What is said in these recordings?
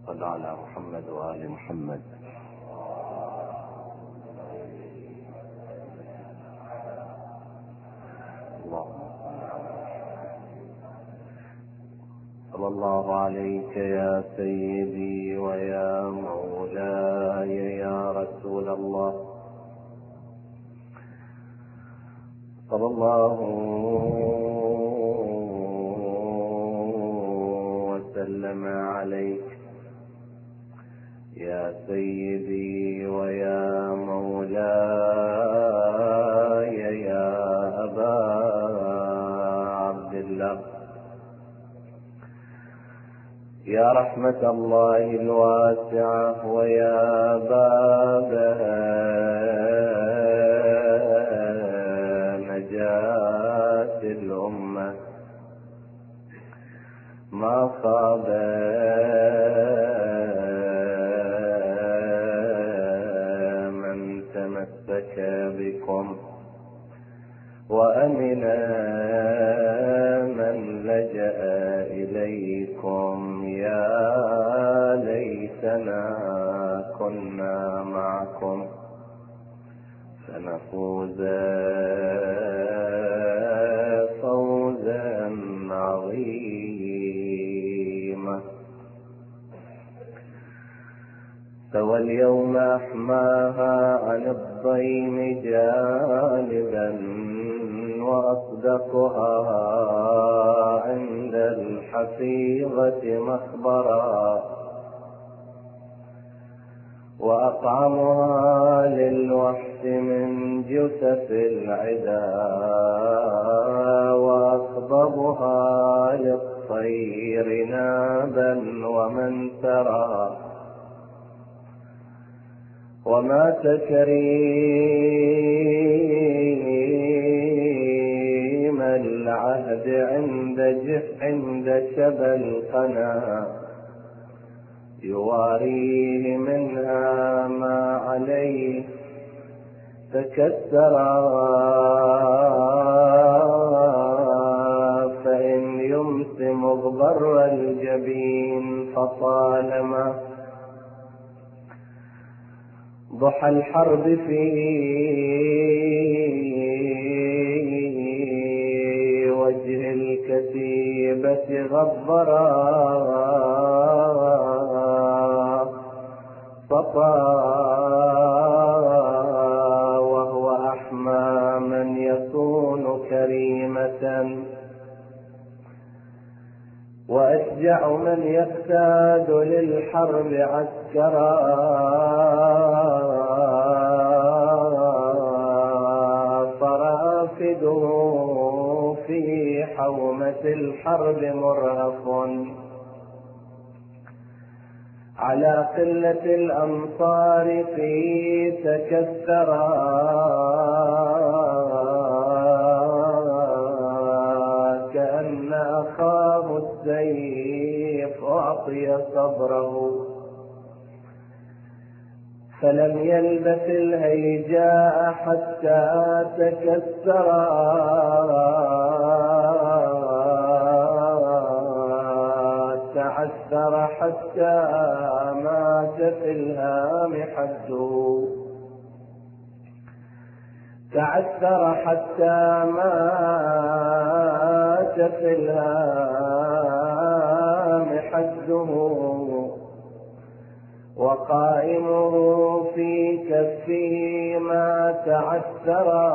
صل على محمد وآل محمد. اللهم صل الله عليك يا سيدي ويا مولاي يا رسول الله. صلى الله وسلم عليك يا سيدي ويا مولاي يا أبا عبد الله. يا رحمة الله الواسعة ويا باب نجاة الأمة، ما خاب من تمسك بكم وأمن من لجأ إليكم. يا ليتنا كنا معكم فنفوز فوزا عظيما. سوى اليوم أحماها عن الضيم جانبا، وأصدقها عند الحفيظة مخبرا، وأطعمها للوحش من جثث العدا، وأخضبها للطير نابا ومنثرا. ومات كريم العهد عند شبى القنا، يواريه منها ما عليه تكسرا. فإن يمس مغبر الجبين فطالما ضحى الحرب في وجه الكتيبة غبرا. صفا وهو أحمى من يكون كريمة، وأشجع من يقتاد للحرب عسكرا. فرافده في حومة الحرب مرهف، على قلة الأمصار في تكثرا. كأن أخاه السيف أعطي صبره، فلم يلبث الهيجاء حتى تكسرا. تعثر حتى مات في الهام حده، تعثر حتى مات في الهام حده. وقائمه في كفه ما تعثرا،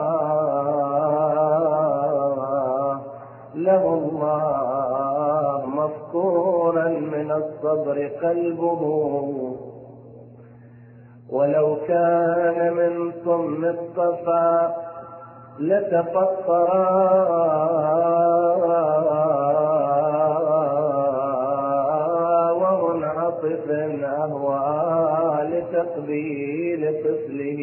له الله مفكورا من الصبر قلبه. ولو كان من صم الصفا لتفطرا، ومنعطف أهوى لتقبيل طفله،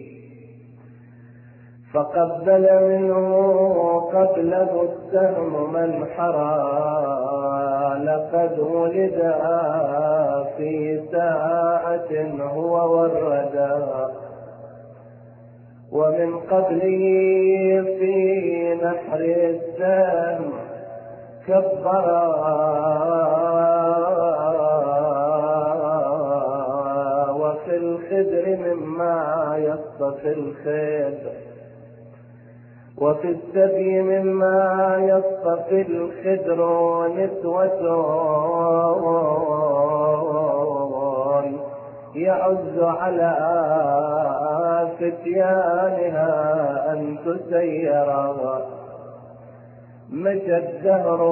فقبل منه قبله السهم منحرا. لقد ولد في ساعة هو والردى، ومن قبله في نحر السهم كبرا. الخدر مما يصطفي الخدر، وفي السبي مما يصطفي الخدر نسوة يعز على فتيانها أن تسير. مشى الدهر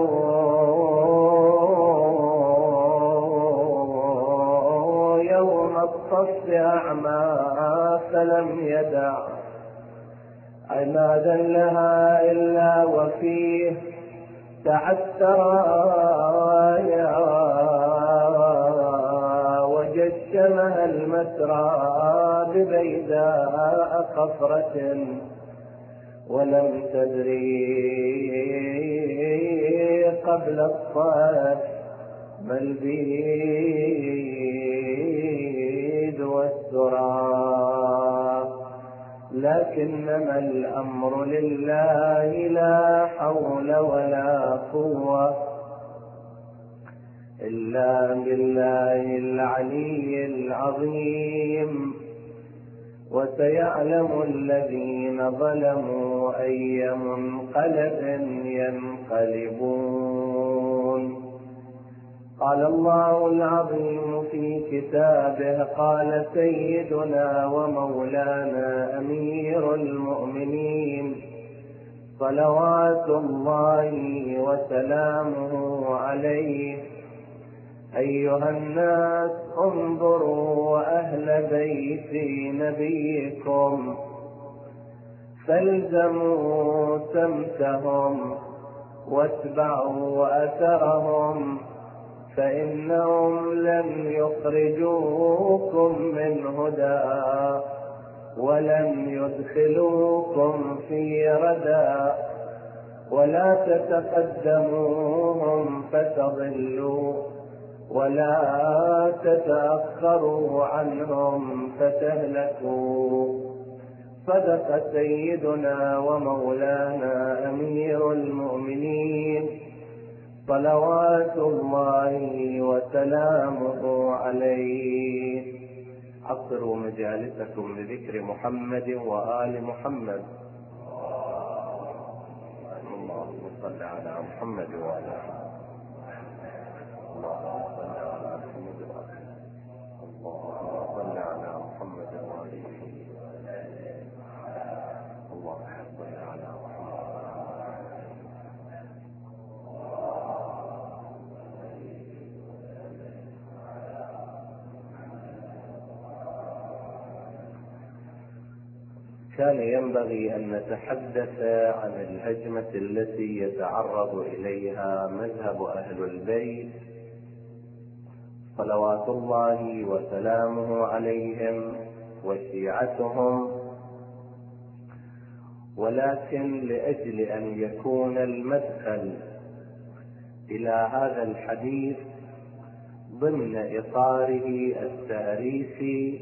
يوم الصف أعمى فلم يدع عمادا لها إلا وفيه تعثرا وجشمها المسرى ببيداء قفرة ولم تدري قبل الصف ما البيد والسرى. لكنما الأمر لله لا حول ولا قوة إلا بالله العلي العظيم. وسيعلم الذين ظلموا أي منقلب ينقلبون. قال الله العظيم في كتابه: قال سيدنا ومولانا أمير المؤمنين صلوات الله وسلامه عليه: أيها الناس انظروا أهل بيت نبيكم فالزموا سمتهم واتبعوا أثرهم، فإنهم لن يخرجوكم من هدى ولن يدخلوكم في ردى، ولا تتقدموهم فتضلوا ولا تتأخروا عنهم فتهلكوا. صدق سيدنا ومولانا أمير المؤمنين صلوات الله وسلامه عليه. عصروا مجالسكم لذكر محمد وآل محمد. اللهم صل على محمد وآل محمد. اللهم صل على محمد وآل اللهم صل على محمد وآل اللهم صل على كان ينبغي أن نتحدث عن الهجمة التي يتعرض إليها مذهب أهل البيت صلوات الله وسلامه عليهم وشيعتهم، ولكن لأجل أن يكون المدخل إلى هذا الحديث ضمن إطاره التاريخي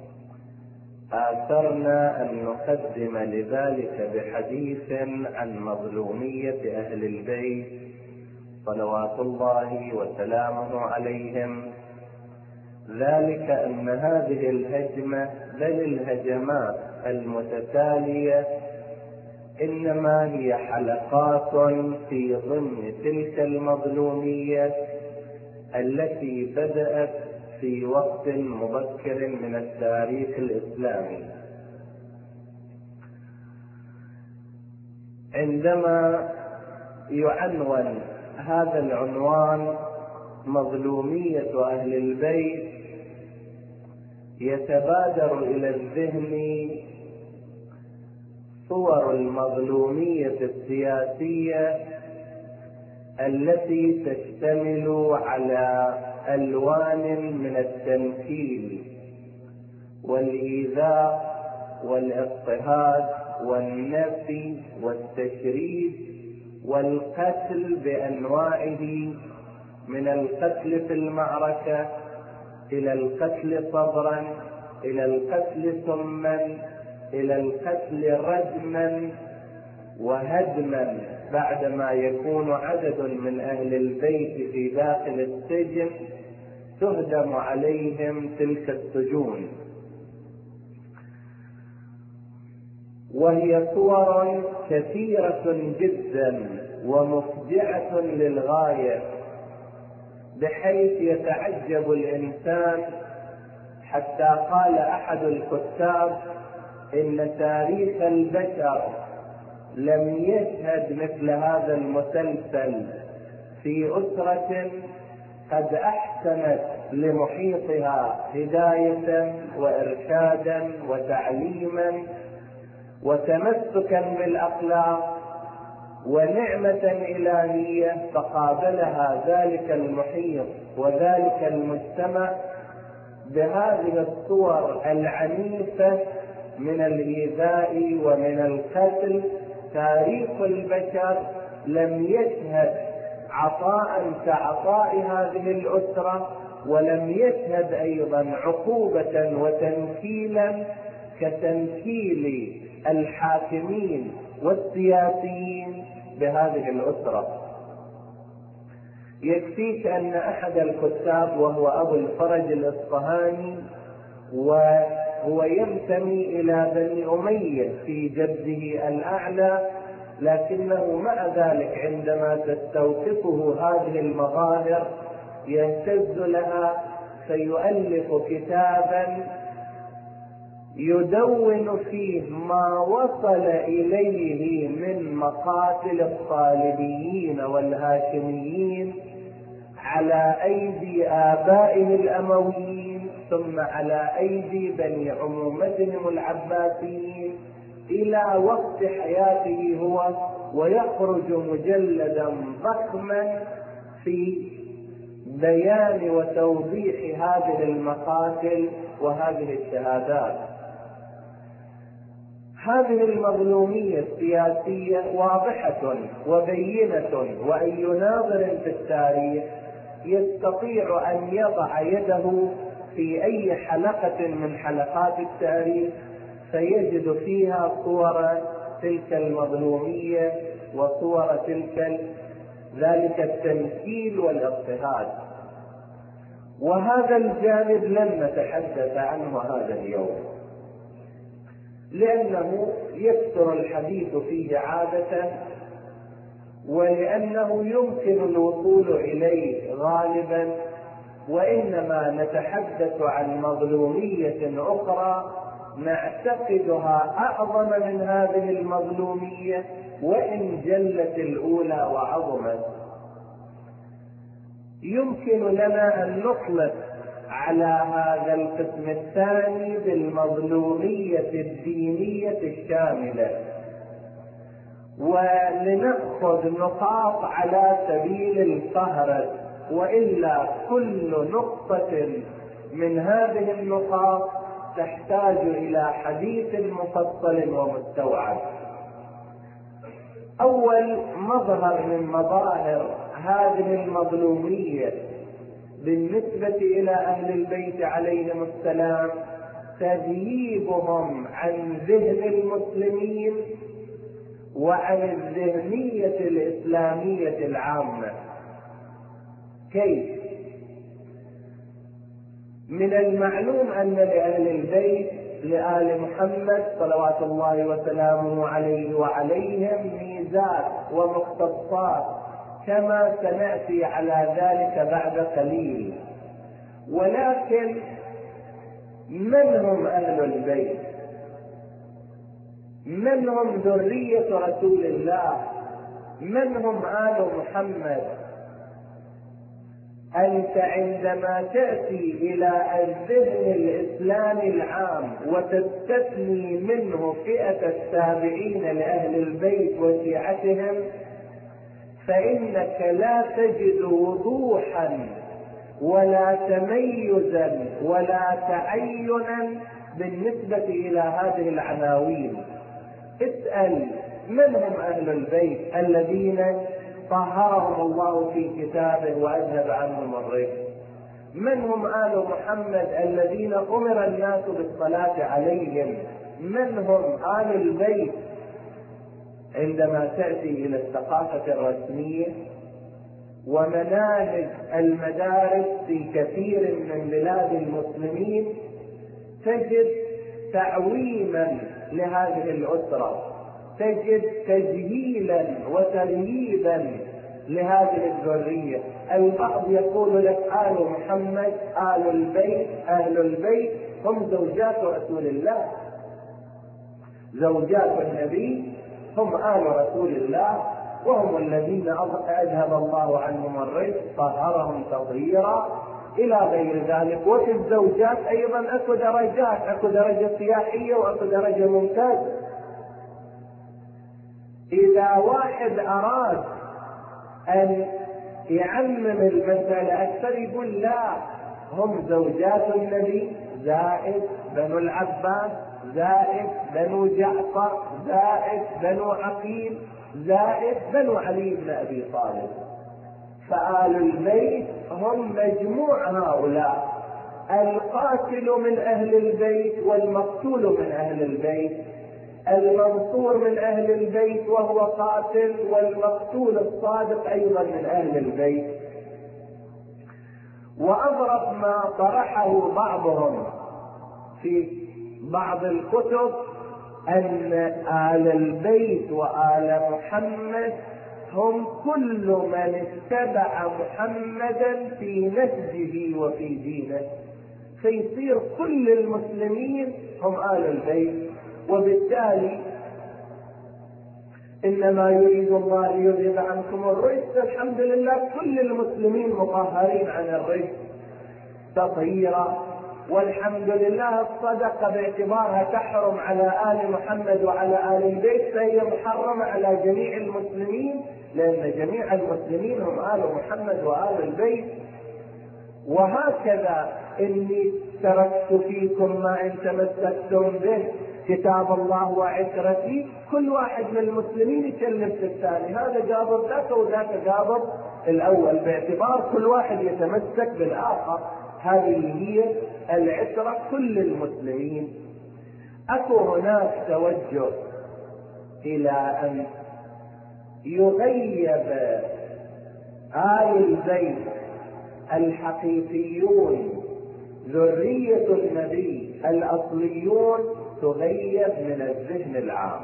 آثرنا أن نقدم لذلك بحديث عن مظلومية أهل البيت صلوات الله وسلامه عليهم، ذلك أن هذه الهجمة بل الهجمات المتتالية إنما هي حلقات في ضمن تلك المظلومية التي بدأت في وقت مبكر من التاريخ الإسلامي. عندما يعنون هذا العنوان مظلومية أهل البيت يتبادر إلى الذهن صور المظلومية السياسية التي تشتمل على ألوان من التنكيل والإيذاء والاضطهاد والنفي والتشريد والقتل بأنواعه، من القتل في المعركة إلى القتل صبرا إلى القتل سما إلى القتل رجما وهدما بعدما يكون عدد من أهل البيت في داخل السجن تهدم عليهم تلك السجون. وهي صور كثيرة جدا ومفجعة للغاية، بحيث يتعجب الإنسان، حتى قال أحد الكتاب إن تاريخ البشر لم يشهد مثل هذا المسلسل في أسرة قد أحسنت لمحيطها هداية وإرشادا وتعليما وتمسكا بالأخلاق ونعمة إلهية، فقابلها ذلك المحيط وذلك المجتمع بهذه الصور العنيفة من الإيذاء ومن القتل. تاريخ البشر لم يشهد عطاء كعطاء هذه الأسرة، ولم يشهد أيضا عقوبة وتنكيلا كتنكيل الحاكمين والسياسيين بهذه الأسرة. يكفيك أن أحد الكتاب وهو أبو الفرج الإصفهاني، وهو ينتمي إلى بني أمية في جده الأعلى، لكنه مع ذلك عندما تستوقفه هذه المظاهر يهتز لها، فيؤلف كتابا يدون فيه ما وصل إليه من مقاتل الصالبيين والهاشميين على أيدي آبائه الأمويين، ثم على أيدي بني عمومتهم العباسيين إلى وقت حياته هو، ويخرج مجلدا ضخما في بيان وتوضيح هذه المقاتل وهذه الشهادات. هذه المظلومية السياسية واضحة وبينة، وأي ناظر في التاريخ يستطيع أن يضع يده في أي حلقة من حلقات التاريخ فيجد فيها صور تلك المظلومية وصور ذلك التمثيل والاضطهاد. وهذا الجانب لن نتحدث عنه هذا اليوم، لأنه يكثر الحديث فيه عادة، ولأنه يمكن الوصول إليه غالبا، وإنما نتحدث عن مظلومية أخرى نعتقدها أعظم من هذه المظلومية وإن جلت الأولى وعظمت. يمكن لنا أن نطلق على هذا القسم الثاني بالمظلومية الدينية الشاملة، ولنأخذ نقاط على سبيل الفهرس، وإلا كل نقطة من هذه النقاط تحتاج إلى حديث مفصل ومستوعب. أول مظهر من مظاهر هذه المظلومية بالنسبة إلى أهل البيت عليهم السلام تغييبهم عن ذهن المسلمين وعن الذهنية الإسلامية العامة. كيف؟ من المعلوم أن لأهل البيت لآل محمد صلوات الله وسلامه عليه وعليهم ميزات ومختصات، كما سنأتي على ذلك بعد قليل. ولكن من هم أهل البيت؟ من هم ذرية رسول الله؟ من هم آل محمد؟ أنت عندما تأتي إلى الذهن الإسلامي العام وتستثني منه فئة التابعين لأهل البيت وشيعتهم، فإنك لا تجد وضوحا ولا تميزا ولا تعينا بالنسبة إلى هذه العناوين. اسأل من هم أهل البيت الذين طهرهم الله في كتابه وأذهب عنهم الرجس؟ من هم آل محمد الذين أمر الناس بالصلاة عليهم؟ من هم آل البيت؟ عندما تأتي إلى الثقافة الرسمية ومناهج المدارس في كثير من بلاد المسلمين تجد تعويما لهذه الأسرة، تجد تجهيلا وترهيبا لهذه الذرية. البعض يقول لك آل محمد، آل البيت، أهل البيت هم زوجات رسول الله، زوجات النبي هم آل رسول الله، وهم الذين أذهب الله عنهم الرجس، طهرهم تطهيرا إلى غير ذلك. وفي الزوجات أيضا أكو درجات، أكو درجة سياحية وأكو درجة ممتازة. إذا واحد أراد أن يعمم المسألة أكثر يقول لا، هم زوجات النبي زائد بنو العباس زائد بنو جعفر زائد بنو عقيل زائد بنو علي بن أبي طالب. فآل البيت هم مجموع هؤلاء، القاتل من أهل البيت والمقتول من أهل البيت، المنصور من أهل البيت وهو قاتل، والمقتول الصادق أيضا من أهل البيت. وأغرب ما طرحه بعضهم في بعض الكتب أن آل البيت وآل محمد هم كل من اتبع محمدا في نهجه وفي دينه، فيصير كل المسلمين هم آل البيت. وبالتالي إنما يريد الله ليذهب عنكم الرجس، الحمد لله كل المسلمين مطهرين عن الرجس تطهيرا، والحمد لله الصدقة باعتبارها تحرم على آل محمد وعلى آل البيت فهي محرمة على جميع المسلمين، لأن جميع المسلمين هم آل محمد وآل البيت. وهكذا إني تركت فيكم ما إن تمسكتم به كتاب الله وعترتي، كل واحد من المسلمين يكلم في الثاني، هذا قابض ذاك وذاك قابض الأول، باعتبار كل واحد يتمسك بالآخر. هذه هي العترة كل المسلمين. أكو هناك توجه إلى أن يغيب آل البيت الحقيقيون ذرية النبي الأصليون تغيب من الذهن العام.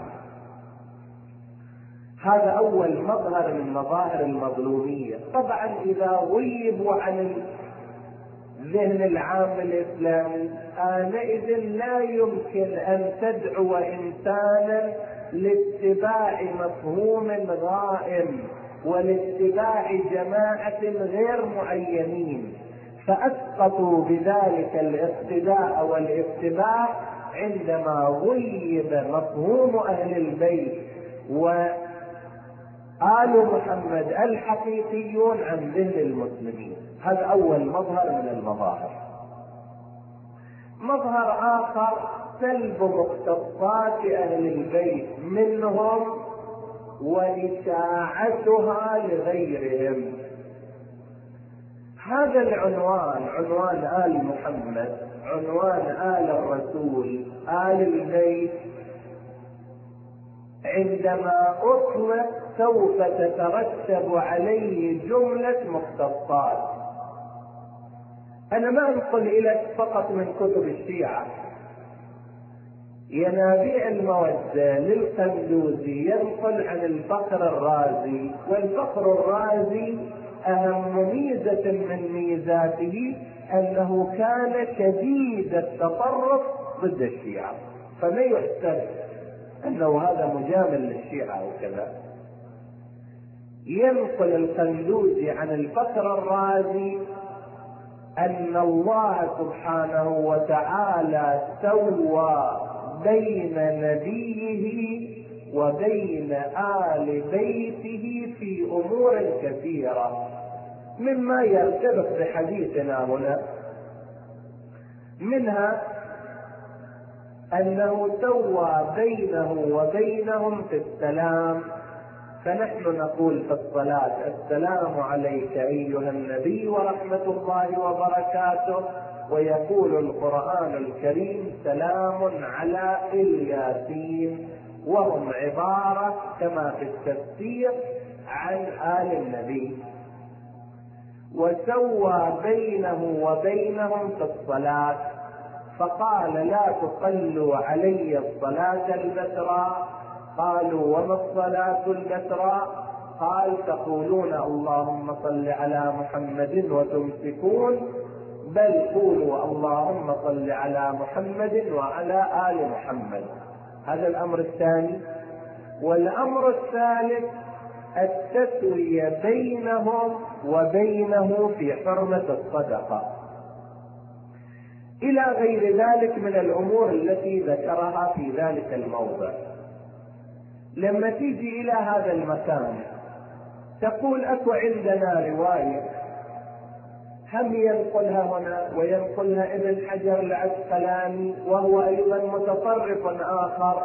هذا أول مظهر من مظاهر المظلومية. طبعا إذا غيبوا عن الذهن العام الإسلامي آنئذ لا يمكن أن تدعو إنسانا لاتباع مفهوم غائم ولاتباع جماعة غير معينين، فأسقطوا بذلك الاقتداء والاتباع عندما غيب مفهوم أهل البيت وآل محمد الحقيقيون عن ذهن المسلمين. هذا أول مظهر من المظاهر. مظهر آخر سلب مختصات أهل البيت منهم وإشاعتها لغيرهم. هذا العنوان، عنوان آل محمد، عنوان آل الرسول، آل البيت، عندما أطلق سوف تترتب عليه جملة مختصات. أنا ما أنقل إليك فقط من كتب الشيعة. ينابيع المودة للقندوزي ينقل عن الفخر الرازي، والفخر الرازي أهم ميزة من ميزاته أنه كان شديد التطرف ضد الشيعة، فما يحسب أنه هذا مجامل للشيعة وكذا. ينقل القندوزي عن الفخر الرازي أن الله سبحانه وتعالى سوى بين نبيه وبين آل بيته في أمور كثيرة، مما يرتبط بحديثنا هنا، منها أنه سوى بينه وبينهم في السلام. فنحن نقول في الصلاة: السلام عليك أيها النبي ورحمة الله وبركاته، ويقول القرآن الكريم: سلام على الياسين، وهم عبارة كما في التفسير عن آل النبي. وسوى بينه وبينهم في الصلاة، فقال لا تقلوا علي الصلاة البتراء. قالوا وما الصلاة البتراء؟ قال تقولون اللهم صل على محمد وتمسكون، بل قولوا اللهم صل على محمد وعلى آل محمد. هذا الأمر الثاني. والأمر الثالث التسوية بينهم وبينه في حرمة الصدقة، إلى غير ذلك من الأمور التي ذكرها في ذلك الموضع. لما تيجي إلى هذا المكان تقول أكو عندنا رواية هم ينقلها هنا وينقلها ابن حجر العسقلاني وهو أيضا متطرف آخر،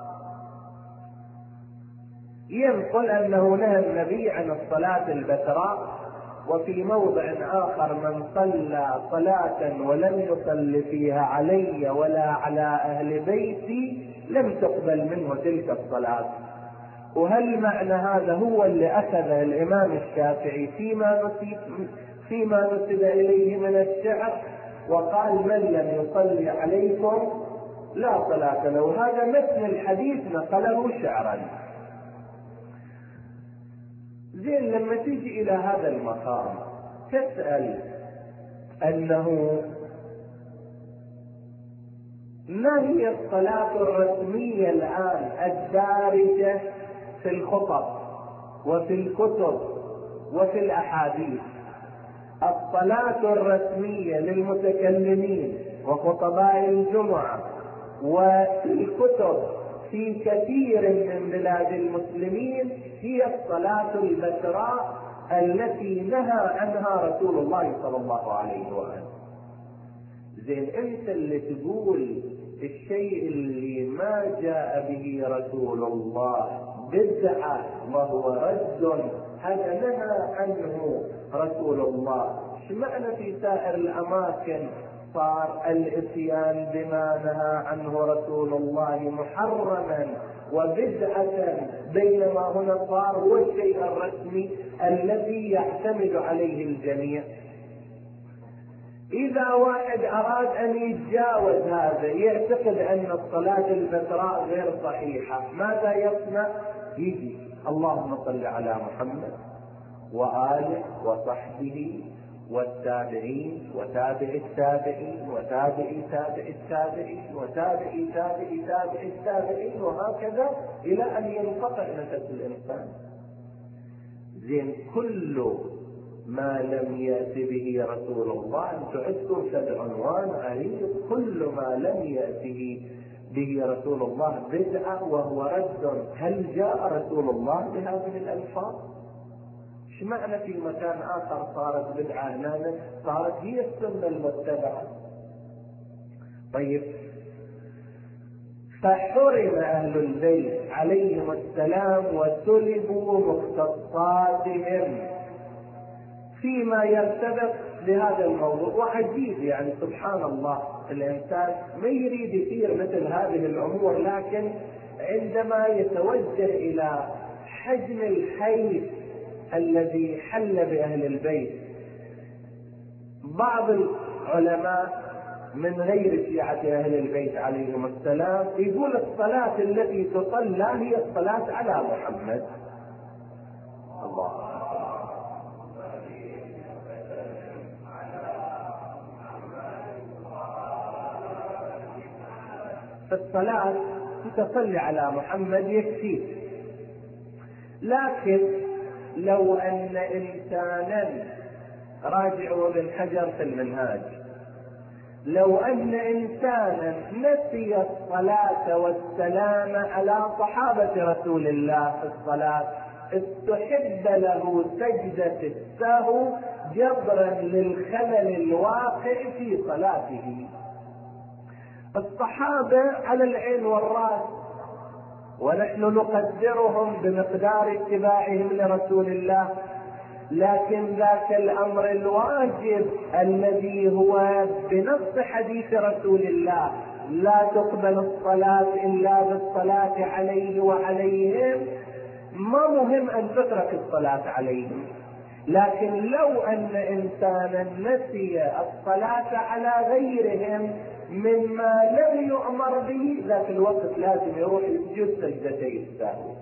ينقل أنه نهى النبي عن الصلاة البتراء، وفي موضع آخر من صلى صلاة ولم يصل فيها علي ولا على أهل بيتي لم تقبل منه تلك الصلاة. وهل معنى هذا هو اللي أخذه الإمام الشافعي فيما نسب إليه من الشعر، وقال من لم يصلي عليكم لا صلاة له. هذا مثل الحديث نقله شعرا. زين، لما تيجي إلى هذا المقام تسأل أنه ما هي الصلاة الرسمية الآن الدارجة في الخطب وفي الكتب وفي الأحاديث؟ الصلاة الرسمية للمتكلمين وخطباء الجمعة وفي الكتب في كثير من بلاد المسلمين هي الصلاة البتراء التي نهى عنها رسول الله صلى الله عليه وآله. زين، انت اللي تقول الشيء اللي ما جاء به رسول الله بدعة وهو رد، هذا نهى عنه رسول الله. شو معنى في سائر الأماكن صار الاتيان بما نهى عنه رسول الله محرما وبدعة، بينما هنا صار هو الشيء الرسمي الذي يعتمد عليه الجميع؟ إذا واحد أراد أن يتجاوز هذا، يعتقد أن الصلاة البتراء غير صحيحة، ماذا يصنع؟ يجي اللهم صل على محمد وآله وصحبه والتابعين وتابع التابعين وتابع تابع التابعين وتابع تابع تابع التابعين، وهكذا إلى أن ينقطع نفس الإنسان. زين، كل ما لم يأت به رسول الله أنتم عندكم كذا عنوان عريض، كل ما لم يأته به رسول الله بدعة وهو رد. هل جاء رسول الله بهذه الألفاظ؟ ايش معنى في مكان آخر صارت بدعة، هنا صارت هي السنة المتبعة؟ طيب، فحرم أهل البيت عليهم السلام وسلبوا مختصاتهم فيما يرتبط بهذا الموضوع. وعجيب يعني سبحان الله، الإنسان ما يريد يصير مثل هذه الأمور، لكن عندما يتوجه إلى حجم الحيث الذي حل بأهل البيت، بعض العلماء من غير شيعة أهل البيت عليهم السلام يقول الصلاة التي تصلى هي الصلاة على محمد. الله، فالصلاة تصلي على محمد يكفي. لكن لو أن إنسانا، راجعوا ابن حجر في المنهاج، لو أن إنسانا نسي الصلاة والسلام على صحابة رسول الله في الصلاة، استحب له سجدة السهو جبرا للخلل الواقع في صلاته. الصحابة على العين والرأس، ونحن نقدرهم بمقدار اتباعهم لرسول الله، لكن ذاك الأمر الواجب الذي هو بنص حديث رسول الله لا تقبل الصلاة إلا بالصلاة عليه وعليهم، ما مهم أن تترك الصلاة عليهم. لكن لو أن إنسانا نسي الصلاة على غيرهم مما لم يؤمر به، ذاك الوقت لازم يروح يسجد سجدتي السهو.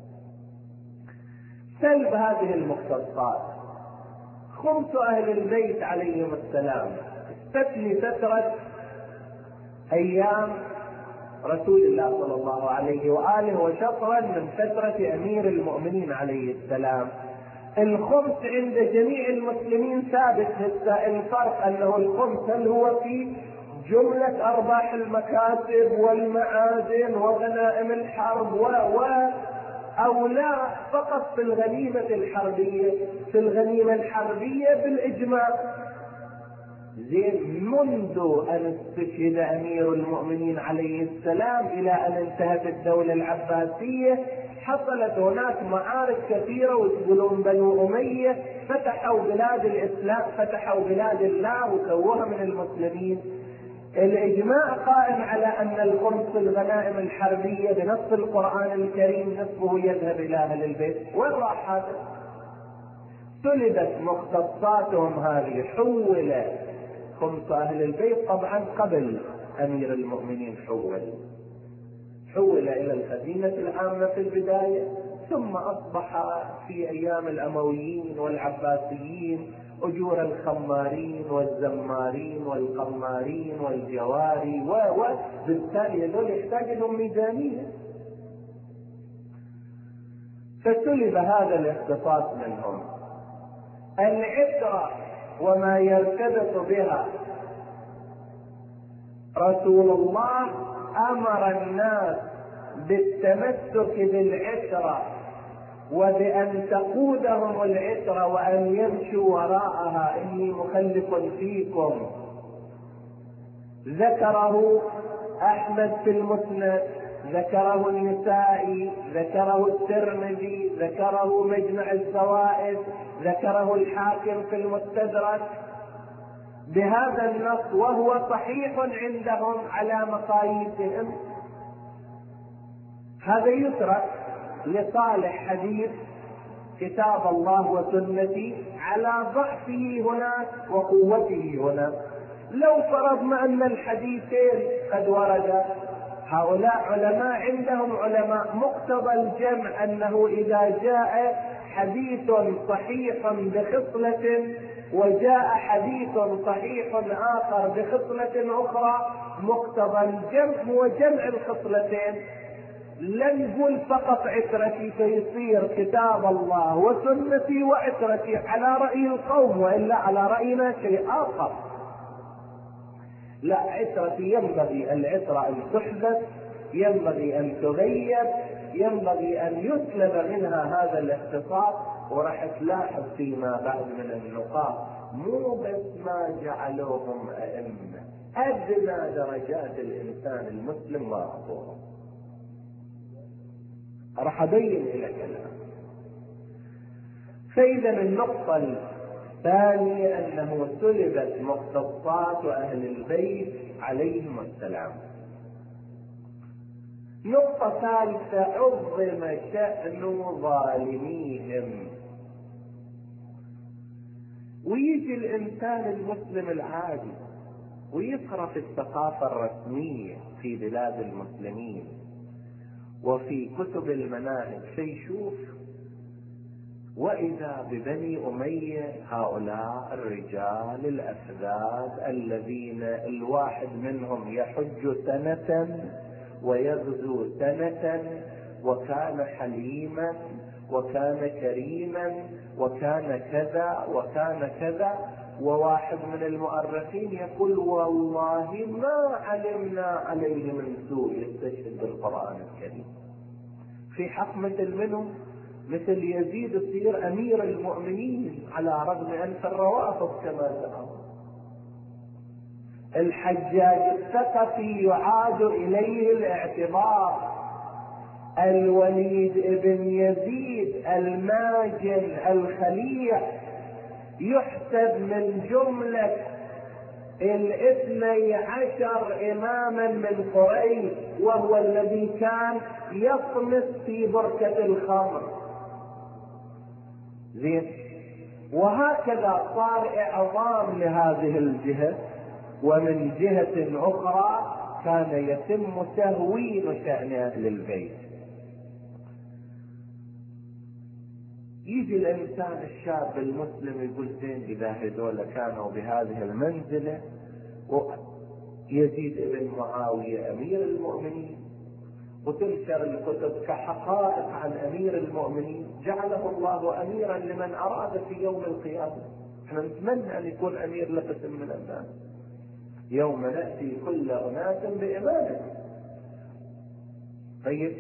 سلب هذه المختصات. خمس أهل البيت عليهم السلام استثني فترة أيام رسول الله صلى الله عليه وآله وشطرا من فترة أمير المؤمنين عليه السلام. الخمس عند جميع المسلمين ثابت. الفرق أنه الخمس هل هو في جملة أرباح المكاسب والمعادن وغنائم الحرب أو لا فقط في الغنيمة الحربية. في الغنيمة الحربية بالإجماع زين منذ أن استشهد أمير المؤمنين عليه السلام إلى أن انتهت الدولة العباسية حصلت هناك معارك كثيرة، ويقولون بنو أمية فتحوا بلاد الإسلام، فتحوا بلاد الله وسووها من المسلمين. الإجماع قائم على أن الخمس في الغنائم الحربية بنص القرآن الكريم نصفه يذهب إلى أهل البيت. وين راح هذا؟ سلبت مختصاتهم هذه، حول خمس أهل البيت طبعا قبل أمير المؤمنين حول إلى الخزينة العامة في البداية، ثم أصبح في أيام الأمويين والعباسيين أجور الخمارين والزمارين والقمارين والجواري وبالتالي هذول يحتاج لهم ميزانية، فسلب هذا الاختصاص منهم. العترة وما يرتبط بها رسول الله أمر الناس بالتمسك بالعترة وبأن تقودهم العترة وأن يمشوا وراءها. إني مخلف فيكم، ذكره أحمد في المسند، ذكره النسائي، ذكره الترمذي، ذكره مجمع الزوائد، ذكره الحاكم في المستدرك بهذا النص، وهو صحيح عندهم على مقاييسهم. هذا يترك لصالح حديث كتاب الله وسنتي على ضعفه هناك وقوته هناك. لو فرضنا أن الحديثين قد ورد، هؤلاء علماء عندهم علماء مقتضى الجمع أنه إذا جاء حديث صحيح بخصلة وجاء حديث صحيح آخر بخصلة أخرى، مقتضى الجمع هو جمع الخصلتين. لن نقول فقط عترتي فيصير كتاب الله وسنتي وعترتي على رأي القوم، وإلا على رأينا شيء آخر. لا، عترتي ينبغي العترة أن تحدث، ينبغي أن تغير، ينبغي أن يسلب منها هذا الاختصاص. ورح تلاحظ فيما بعد من النقاط مو بس ما جعلوهم أئمة، أدنى درجات الإنسان المسلم ما أعطوهم. راح أبين إلى كلام. فإذا النقطة الثانية أنه سلبت مختصات أهل البيت عليهم السلام. نقطة ثالثة، عظم شأن ظالميهم. ويجي الإنسان المسلم العادي ويقرأ في الثقافة الرسمية في بلاد المسلمين وفي كتب المناهج فيشوف وإذا ببني أمية هؤلاء الرجال الأفذاذ الذين الواحد منهم يحج سنة ويغزو سنة، وكان حليما وكان كريما وكان كذا وكان كذا. وواحد من المؤرخين يقول والله ما علمنا عليه من سوء، يستشهد بالقرآن الكريم في حق مثل منهم، مثل يزيد يصير أمير المؤمنين على رغم أنف الروافض كما زعموا. الحجاج الثقفي يعاد إليه الاعتبار. الوليد ابن يزيد الماجن الخليع يحسب من جملة 12 إماما من قريش، وهو الذي كان يطمس في بركة الخمر. زين، وهكذا صار إعظام لهذه الجهة ومن جهة أخرى كان يتم تهوين شأن أهل البيت. يجي الإنسان الشاب المسلم يقول زين إذا هذول كانوا بهذه المنزلة ويزيد ابن معاوية أمير المؤمنين وتنشر الكتب كحقائق عن أمير المؤمنين، جعله الله أميرا لمن أراد في يوم القيامة. احنا نتمنى أن يكون أمير لقسم من الناس، يوم نأتي كل أناس بإمامه. طيب،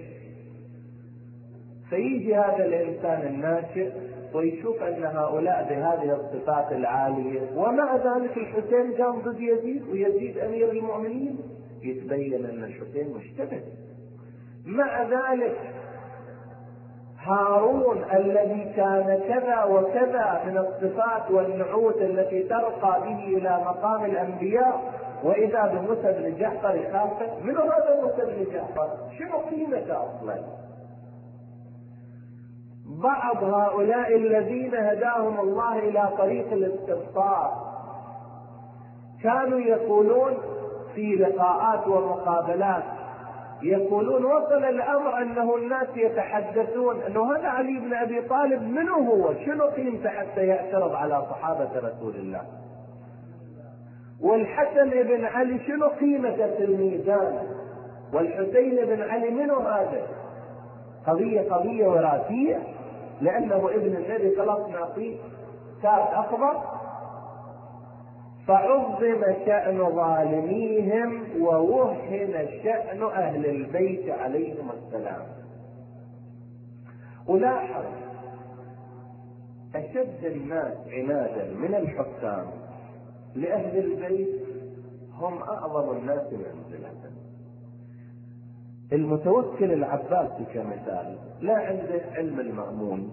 فيجي هذا الإنسان الناشئ ويشوف أن هؤلاء بهذه الصفات العالية، ومع ذلك الحسين قام ضد يزيد ويزيد أمير المؤمنين، يتبين أن الحسين مشتبه. مع ذلك هارون الذي كان كذا وكذا من الصفات والنعوت التي ترقى به إلى مقام الأنبياء، وإذا بموسى بن جعفر يخافه. من هذا موسى بن جعفر؟ شنو قيمته أصلا؟ بعض هؤلاء الذين هداهم الله إلى طريق الاستبصار كانوا يقولون في لقاءات ومقابلات، يقولون وصل الأمر أنه الناس يتحدثون أنه هذا علي بن أبي طالب منه هو، شنو قيمته حتى يعترض على صحابة رسول الله؟ والحسن بن علي شنو قيمته في الميزان؟ والحسين بن علي منه هذا؟ قضية وراثية، لأنه ابن النبي خلاص نعطيه كارت أخضر. فعظم شأن ظالميهم ووهن شأن أهل البيت عليهم السلام. ولاحظ أشد الناس عنادا من الحكام لأهل البيت هم أعظم الناس منزلة. المتوكل العباسي كمثال لا عنده علم المأمون،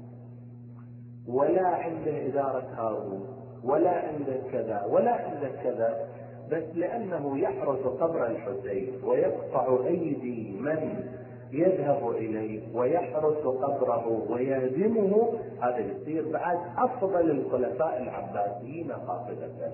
ولا عنده إدارة هارون، ولا عنده كذا ولا عنده كذا، بس لأنه يحرس قبر الحسين ويقطع أيدي من يذهب إليه ويحرس قبره ويهدمه، هذا يصير بعد أفضل الخلفاء العباسيين قاطبة.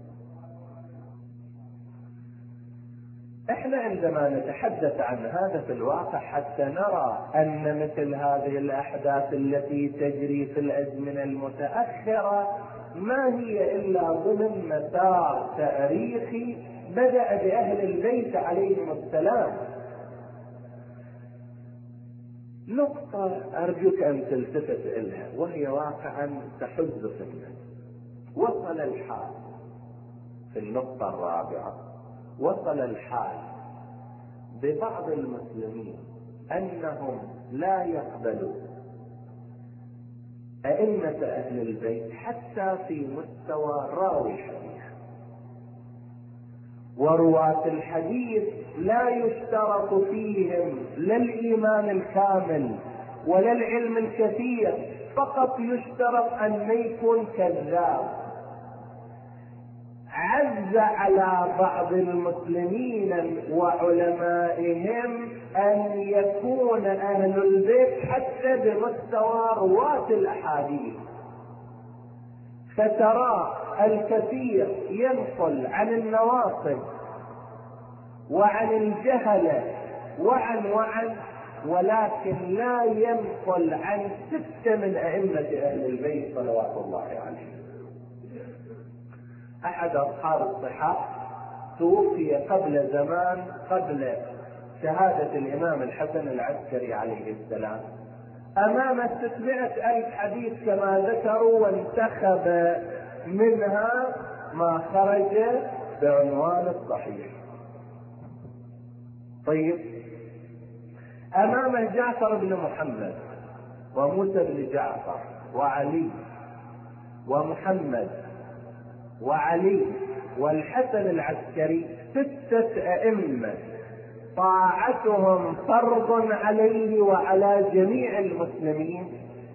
احنا عندما نتحدث عن هذا في الواقع حتى نرى ان مثل هذه الاحداث التي تجري في الازمنة المتأخرة ما هي الا ضمن مسار تاريخي بدأ باهل البيت عليهم السلام. نقطة ارجوك ان تلتفت اليها وهي واقعا تحز في الناس. وصل الحال في النقطة الرابعة، وصل الحال ببعض المسلمين أنهم لا يقبلوا أئمة أهل البيت حتى في مستوى راوي الحديث، ورواة الحديث لا يشترط فيهم لا الإيمان الكامل ولا العلم الكثير، فقط يشترط أن يكون كذاب. عز على بعض المسلمين وعلمائهم أن يكون أهل البيت حتى بمستوى رواة الأحاديث، فترى الكثير ينقل عن النواصب وعن الجهلة وعن ولكن لا ينقل عن 6 من أئمة أهل البيت صلوات الله عليهم. أحد أصحاب الصحاح توفي قبل زمان، قبل شهادة الإمام الحسن العسكري عليه السلام، أمام 600,000 حديث كما ذكروا، وانتخب منها ما خرج بعنوان الصحيح. طيب، أمامه جعفر بن محمد وموسى بن جعفر وعلي ومحمد وعلي والحسن العسكري، 6 أئمة طاعتهم فرض عليه وعلى جميع المسلمين،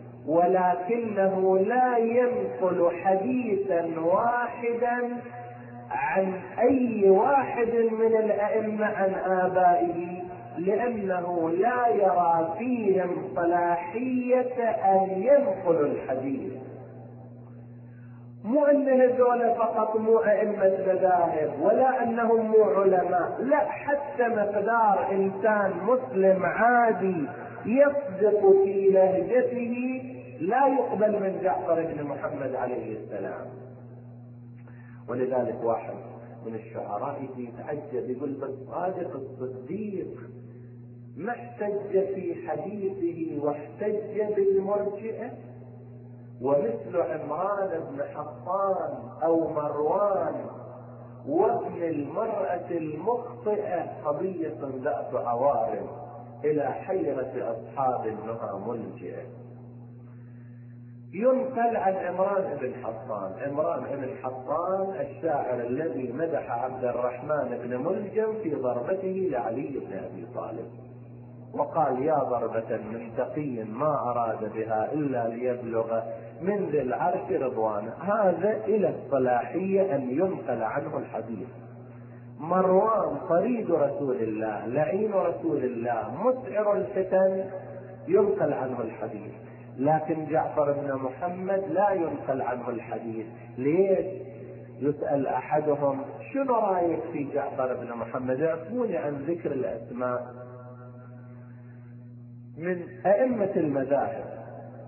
ولكنه لا ينقل حديثا واحدا عن أي واحد من الأئمة عن آبائه، لأنه لا يرى فيهم صلاحية أن ينقلوا الحديث. مو ان هذول فقط مو ائمة مذاهب ولا انهم مو علماء، لا، حتى مقدار انسان مسلم عادي يصدق في لهجته لا يقبل من جعفر بن محمد عليه السلام. ولذلك واحد من الشعراء يتعجب يقول بالصادق الصديق ما احتج في حديثه واحتج بالمرجئة، ومثل عمران بن حطان او مروان وابن المرأة المخطئة قضية ذات عوارض الى حيرة اصحاب النهى ملجئة. ينقل عن عمران بن حطان، عمران بن حطان الشاعر الذي مدح عبد الرحمن بن ملجم في ضربته لعلي بن ابي طالب، وقال يا ضربة من تقي ما اراد بها الا ليبلغ من ذي العرش رضوانه. هذا الى الصلاحية ان ينقل عنه الحديث. مروان طريد رسول الله، لعين رسول الله، مسعر الفتن، ينقل عنه الحديث. لكن جعفر بن محمد لا ينقل عنه الحديث. ليش؟ يسأل احدهم شنو رايك في جعفر بن محمد؟ اعفوني عن ذكر الاسماء من ائمة المذاهب،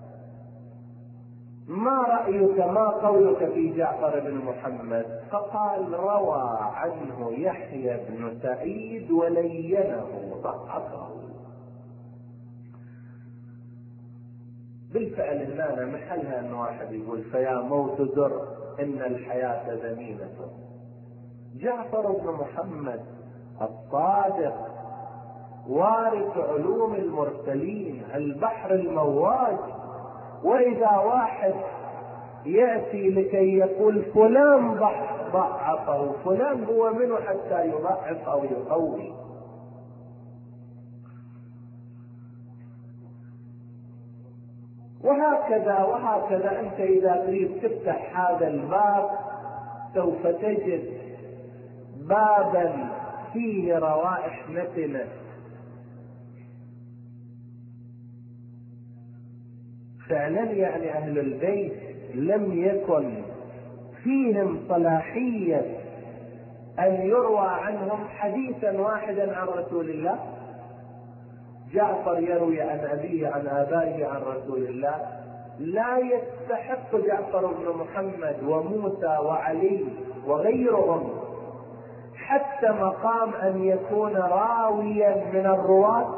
ما رأيك ما قولك في جعفر بن محمد؟ فقال روى عنه يحيى بن سعيد ولينه ضعفه. بالفعل هنا محلها ان واحد يقول فيا موت در ان الحياة ذميمة. جعفر بن محمد الصادق وارث علوم المرسلين، البحر المواج، واذا واحد يأتي لكي يقول فلان ضعفه، فلان هو منه حتى يضعف او يقوي. وهكذا انت اذا تريد تفتح هذا الباب سوف تجد بابا فيه روائح نتنة. فعلا يعني اهل البيت لم يكن فيهم صلاحية ان يروى عنهم حديثا واحدا عن رسول الله. جعفر يروي عن أبيه عن آبائه عن رسول الله، لا يستحق جعفر بن محمد وموسى وعلي وغيرهم حتى مقام أن يكون راويا من الرواة.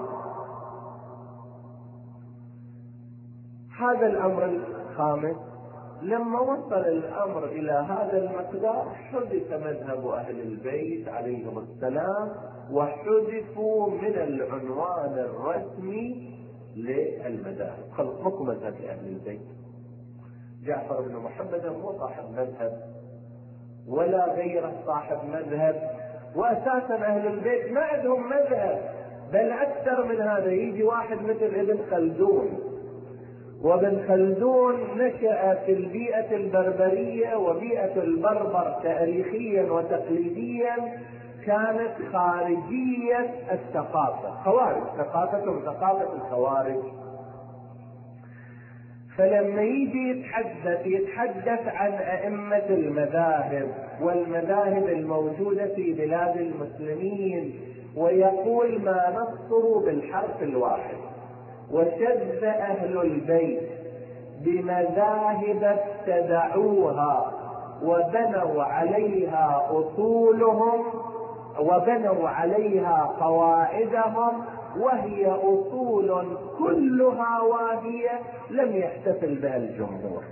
هذا الأمر الخامس. لما وصل الأمر إلى هذا المقدار حدث مذهب أهل البيت عليهم السلام، وحذفوا من العنوان الرسمي للمذاهب. خلص مكو مذهب أهل البيت. جعفر بن محمد مو صاحب مذهب ولا غيره صاحب مذهب، وأساسا أهل البيت ما عندهم مذهب، بل أكثر من هذا. يجي واحد مثل ابن خلدون، وابن خلدون نشأ في البيئة البربرية، وبيئة البربر تاريخيا وتقليديا كانت خارجية الثقافة، خوارج، ثقافتهم ثقافة الخوارج. فلما يجي يتحدث عن أئمة المذاهب والمذاهب الموجودة في بلاد المسلمين، ويقول ما نصروا بالحرف الواحد، وشذ أهل البيت بمذاهب ابتدعوها وبنوا عليها أصولهم وبنوا عليها قواعدهم، وهي أصول كلها واهية لم يحتفل بها الجمهور.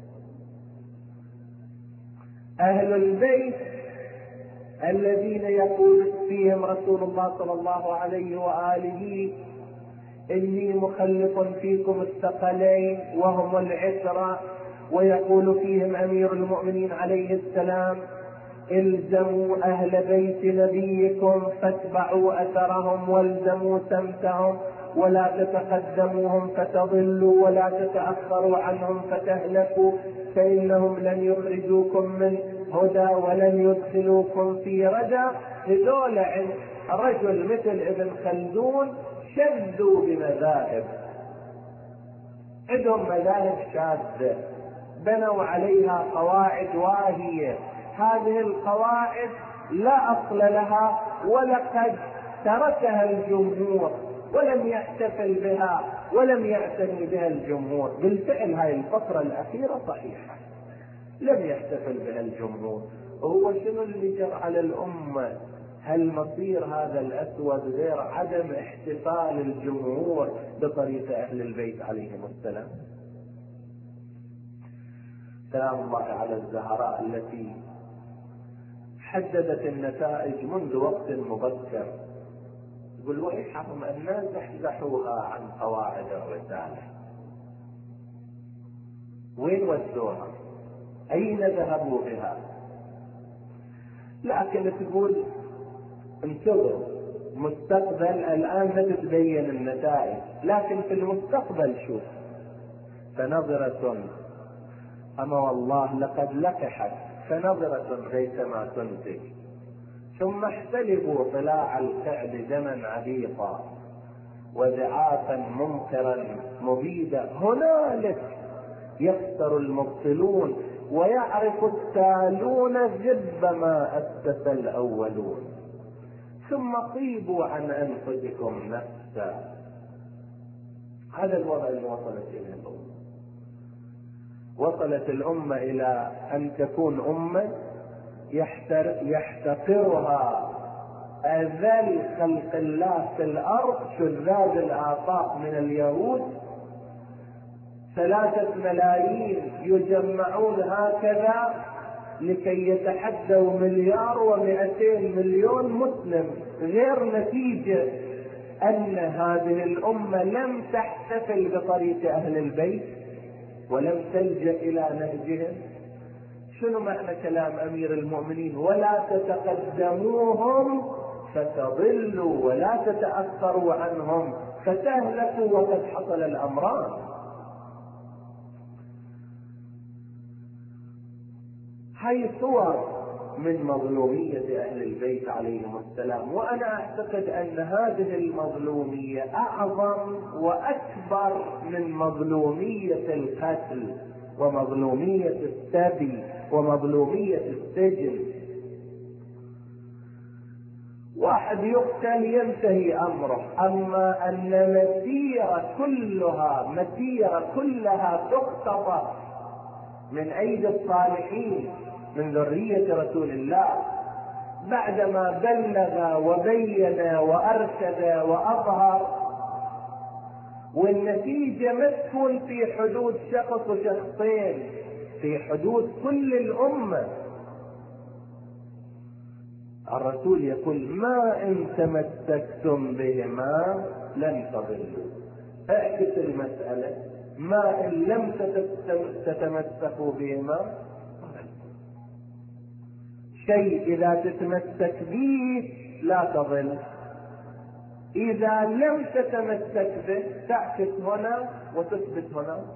أهل البيت الذين يقول فيهم رسول الله صلى الله عليه وآله إني مخلف فيكم الثقلين وهم العشرة، ويقول فيهم أمير المؤمنين عليه السلام الزموا أهل بيت نبيكم فاتبعوا أثرهم والزموا سمتهم، ولا تتقدموهم فتضلوا ولا تتأخروا عنهم فتهلكوا، فإنهم لن يخرجوكم من هدى ولن يدخلوكم في ردى. هذول عند رجل مثل ابن خلدون شذوا بمذاهب، عندهم مذاهب شاذة بنوا عليها قواعد واهية، هذه القواعد لا أصل لها، ولقد تركها الجمهور ولم يحتفل بها ولم يعتني بها الجمهور. بالفعل هاي الفترة الأخيرة صحيحة لم يحتفل بها الجمهور. وهو شنو اللي جرى على الأمة؟ هل مصير هذا الأسود غير عدم احتفال الجمهور بطريقة أهل البيت عليهم السلام؟ سلام الله على الزهراء التي حددت النتائج منذ وقت مبكر. يقول ويحهم الناس احزحوها عن قواعد الرسالة. وين ودوها؟ أين ذهبوا بها؟ لكن تقول انتظروا مستقبل، الآن ستتبين النتائج، لكن في المستقبل شوف فنظرة، أما والله لقد لقحت فنظرة ريثما تنتج، ثم احتلبوا طلاع الكعب دما عبيطا وزعافا منكرا مبيدا. هنالك يخسر المبطلون ويعرف التالون ذب ما أسس الأولون، ثم طيبوا عن أنفسكم نفسا. هذا الوضع اللي وصلت إليه الأمة. وصلت الأمة إلى أن تكون أمة يحتقرها أذل خلق الله في الأرض شذاذ الآفاق من اليهود. 3 ملايين يجمعون هكذا لكي يتحدوا 1,200,000,000 مليون مسلم، غير نتيجة أن هذه الأمة لم تحتفل بطريق أهل البيت ولم تلجأ إلى نهجهم. شنو معنى كلام أمير المؤمنين؟ ولا تتقدموهم فتضلوا ولا تتأثروا عنهم فتهلكوا وقد حصل الأمران. هاي صور من مظلومية أهل البيت عليهم السلام. وأنا أعتقد أن هذه المظلومية أعظم وأكبر من مظلومية القتل ومظلومية السبي ومظلومية السجن. واحد يقتل ينتهي أمره، أما أن مسيرة كلها تقتطع من أيدي الصالحين من ذرية رسول الله بعدما بلغ وبين وأرشد وأظهر، والنتيجة ما تكون في حدود شخص وشخصين، في حدود كل الأمة. الرسول يقول ما إن تمسكتم بهما لن تضلوا. اعكس المسألة، ما إن لم تتمسكوا بهما. شيء إذا تتمسك به لا تضل، إذا لم تتمسك به تعكس هنا وتثبت هنا.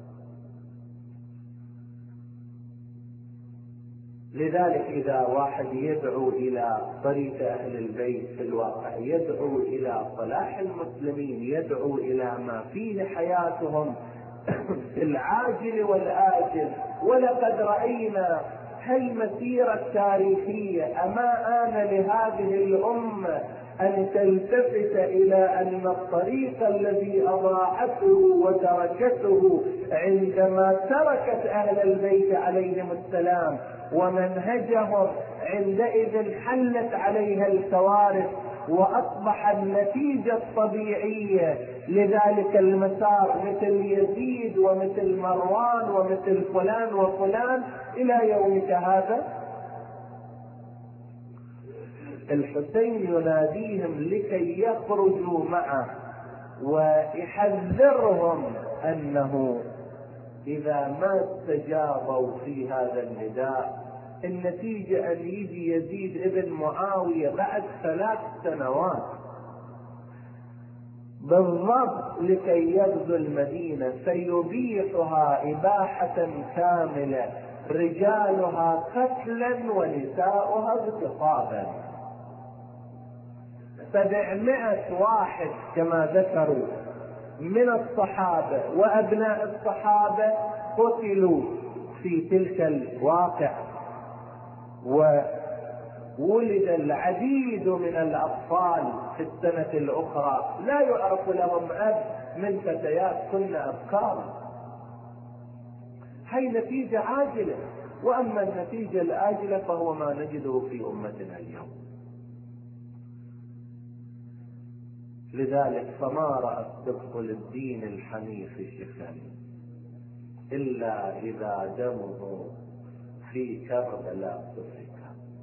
لذلك إذا واحد يدعو إلى طريق أهل البيت في الواقع، يدعو إلى صلاح المسلمين، يدعو إلى ما فيه حياتهم في العاجل والآجل. ولقد رأينا هالمسيرة التاريخية. أما آن لهذه الأمة أن تلتفت إلى أن الطريق الذي أضاعته وتركته عندما تركت أهل البيت عليهم السلام ومنهجهم، عندئذ حلت عليها الكوارث وأصبح النتيجة الطبيعية لذلك المسار مثل يزيد ومثل مروان ومثل فلان وفلان إلى يومك هذا. الحسين يناديهم لكي يخرجوا معه ويحذرهم أنه إذا ما استجابوا في هذا النداء النتيجة أن يجي يزيد ابن معاوية بعد 3 سنوات بالضبط لكي يغزو المدينة فيبيحها إباحة كاملة، رجالها قتلا ونساؤها اغتصابا. 700 واحد كما ذكروا من الصحابة وأبناء الصحابة قتلوا في تلك الواقع. وولد العديد من الأطفال في السنة الأخرى لا يعرف لهم أب من فتيات كن أبكارا. هي نتيجة عاجلة. وأما النتيجة الآجلة فهو ما نجده في أمتنا اليوم. لذلك فما رأى الصدق للدين الحنيف شفا إلا إذا دمه في كربلاء سفك.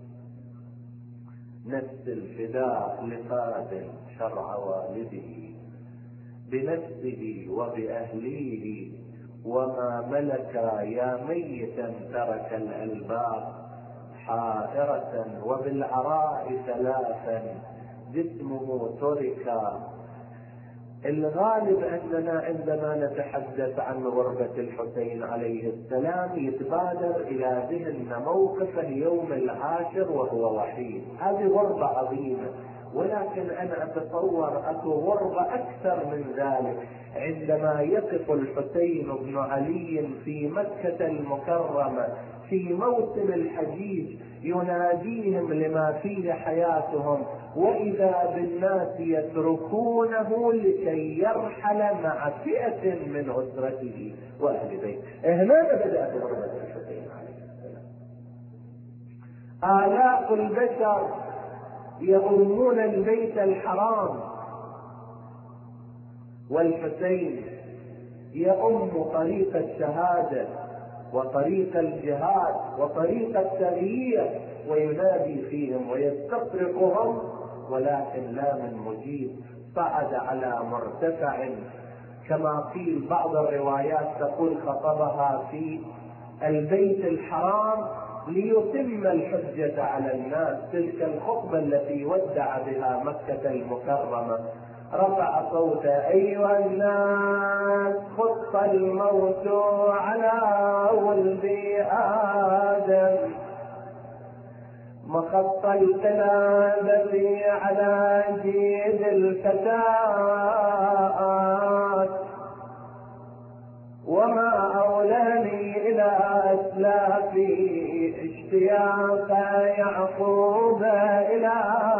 نفس الفداء لفاد شرع والده بنفسه وبأهليه، وما ملك يا ميتا ترك الألباب حائرة وبالعراء ثلاثا جسمه ترك. الغالب أننا عندما نتحدث عن غربة الحسين عليه السلام يتبادر إلى ذهننا موقفه يوم العاشر وهو وحيد. هذه غربة عظيمة، ولكن أنا أتصور أكو غربة أكثر من ذلك عندما يقف الحسين بن علي في مكة المكرمة في موسم الحجيج يناديهم لما فيه حياتهم، وإذا بالناس يتركونه لكي يرحل مع فئة من أسرته وأهل بيته. هنا بدأت غربة الحسين عليه السلام. آلاف البشر يؤمون البيت الحرام، والحسين يؤم طريق الشهادة وطريق الجهاد وطريق التغيير وينادي فيهم ويستطرقهم، ولكن لا من مجيب. صعد على مرتفع كما قيل، بعض الروايات تقول خطبها في البيت الحرام ليتم الحجة على الناس، تلك الخطبة التي ودع بها مكة المكرمة. رفع صوته: أيها الناس، خط الموت على ولد آدم، مخط القلادة على جيد الفتاة، وما أولاني إلى أسلافي اشتياق يعقوب إلى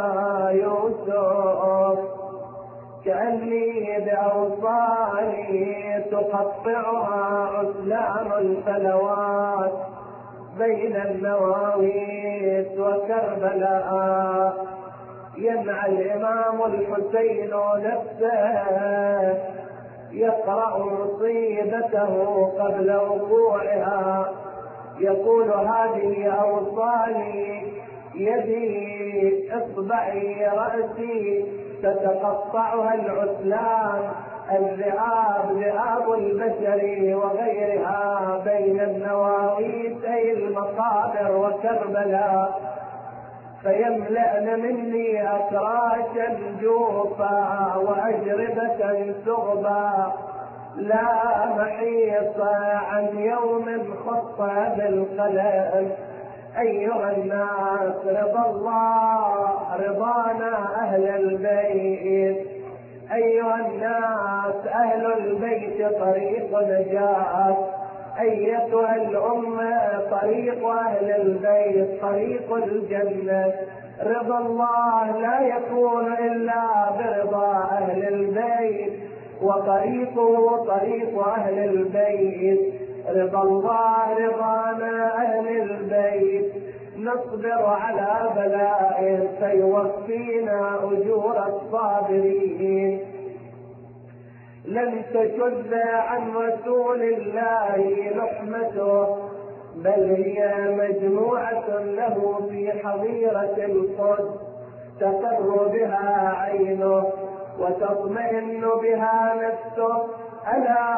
يوسف، كأني بأوصالي تقطعها عسلان الفلوات بين النواويس وكربلاء. ينعى الإمام الحسين نفسه يقرأ مصيبته قبل وقوعها، يقول: هذه أوصالي، يدي، إصبعي، رأسي، تتقطعها العسلان، الذئاب، ذئاب البشر وغيرها بين النواويس أي المقابر وكربلاء، فيملأن مني أكراشا جوفا وأجربة سغبا، لا محيص عن يوم خط بالقلم. أيها الناس، رضا الله رضانا أهل البيت، أيها الناس، أهل البيت طريق نجاة، أيتها الأمة طريق أهل البيت طريق الجنة. رضا الله لا يكون إلا برضا أهل البيت، وطريقه طريق أهل البيت. رضا الله رضانا أهل البيت، نصبر على بلاء فيوفينا أجور الصابرين. لن تشذ عن رسول الله لحمته، بل هي مجموعة له في حظيرة القدس، تقر بها عينه وتطمئن بها نفسه. ألا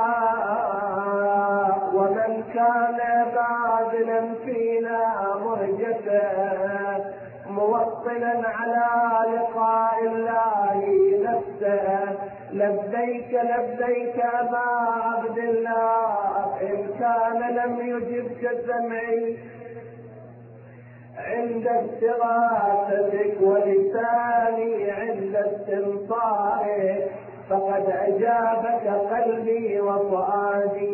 ومن كان باذلا فينا مهجته، موطنا على لقاء الله نفسه، لبيك لبيك أبا عبد الله، إن كان لم يجبك سمعي عند استغاثتك ولساني عند استنصارك، فقد أجابك قلبي وفؤادي.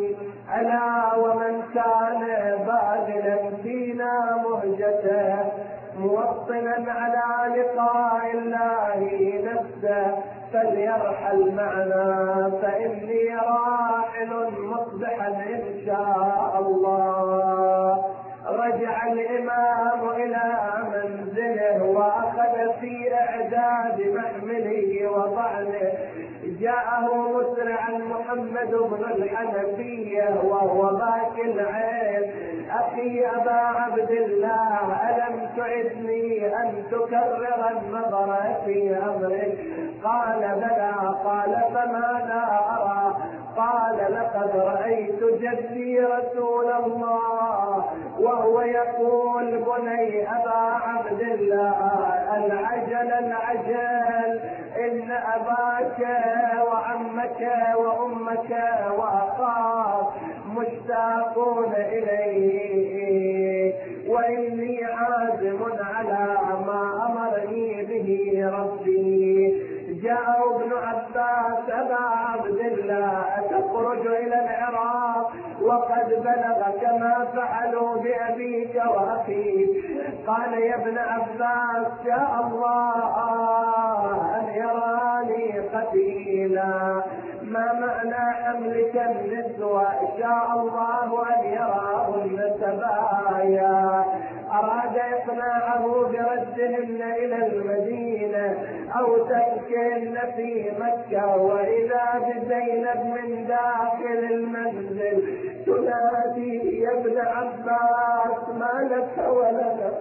ألا ومن كان باذلا فينا مهجته موطنا على لقاء الله نفسه فليرحل معنا فإني راحل مصبحا إن شاء الله. رجع الإمام إلى منزله وأخذ في إعداد محمله وطعنه. جاءه مسرعا محمد بن الحنفية وهو باكي العين: أخي أبا عبد الله، ألم تعدني أن تكرر النظر في أمرك؟ قال بلى. قال فماذا أرى؟ قال لقد رأيت جدي رسول الله وهو يقول: بني أبا عبد الله، العجل العجل، إن أباك وعمك وأمك وأخاك مشتاقون إليه، وإني عازم على ما أمرني به ربي. جاء ابن عباس: أبا عبد الله، أتخرج إلى العراق وقد بلغك ما فعلوا بأبيك وأخيك؟ قال: يا ابن عباس، شاء الله أن يراني قتيلا. ما معنى حملك النسوة؟ شاء الله أن يراهن سبايا. أراد إقناعه بردهن إلى المدينة أو تسكن في مكة، وإذا بزينب من داخل المنزل تنادي: يا ابن عباس، ما لك ولنا؟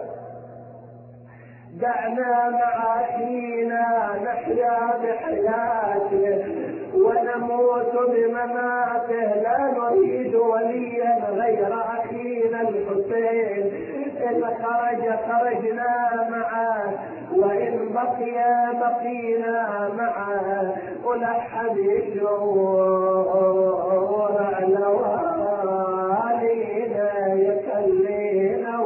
دعنا مع أخينا نحيا بحياته ونموت بمماته، لا نريد وليا غير أخينا الحسين. إن خرج خرجنا معه، وإن بقي بقينا معه. ألحد الشعور على والينا يكلينا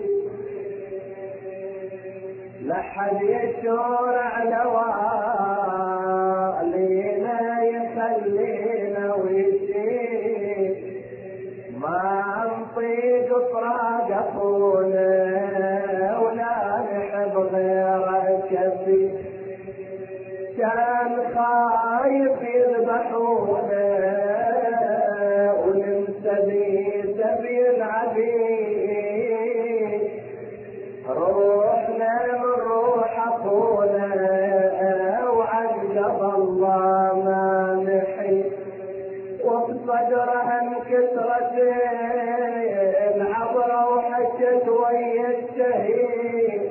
لحد يشور على والينا يخلينا ويشيل، ما نطيق فراق اخونا ولا نحب غيره كثير. كان خايف يذبحونا ونمسدي سبي العبيد، روحنا من روح اخونا وعن قضى الله ما نحي. وبصدرها انكسرت العبرة وحكت ويا الشهيد،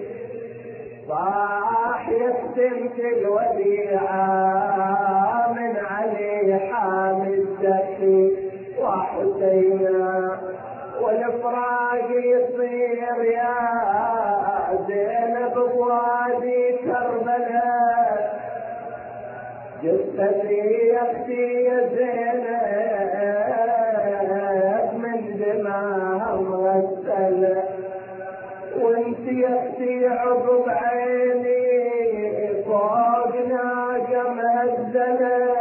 صاح يختمت الوديعة من علي حامد زكي وحسينا، والفراق يصير يا زينب بوادي كربلاء. جثتي يا اختي يا زينب من دماها مغسلة، وانت يا اختي عقب عيني فوق ناقة مهزلة.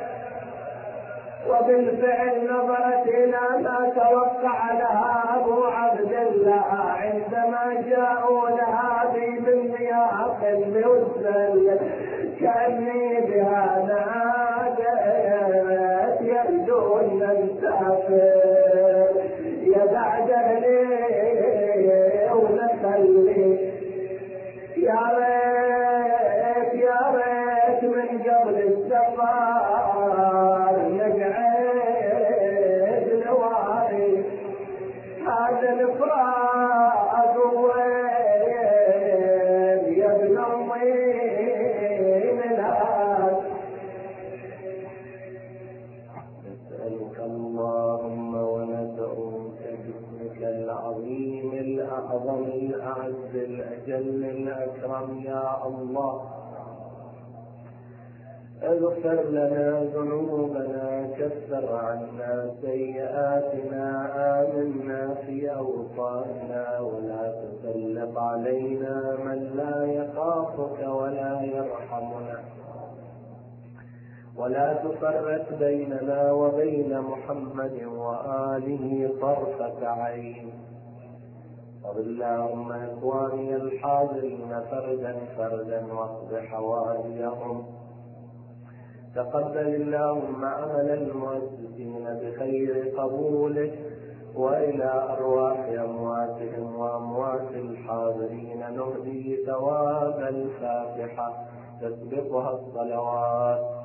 وبالفعل نظرت إلى ما توقع لها أبو عبد الله عندما جاءوا لها من مياق الموزل، كأني بها نادت يبدو أن نسافر يا بعد أهلي ونخلي. يا ريت يا ريت من قبل السفر نقعد نواري هذا الفراق وين يا ابن امي نلعب. نسألك اللهم وندعوك باسمك العظيم الأعظم الأعز الأجل الأكرم يا الله، اغفر لنا ذنوبنا، كفر عنا سيئاتنا، آمنا في أوطاننا، ولا تسلط علينا من لا يخافك ولا يرحمنا. ولا تفرق بيننا وبين محمد وآله طرفة عين. اللهم إخواني الحاضرين فردا فردا واقض حوائجهم. تقبل اللهم عمل المؤسسين بخير قبولك، وإلى أرواح أمواتهم وأموات الحاضرين نهدي ثواب الفاتحة تسبقها الصلوات.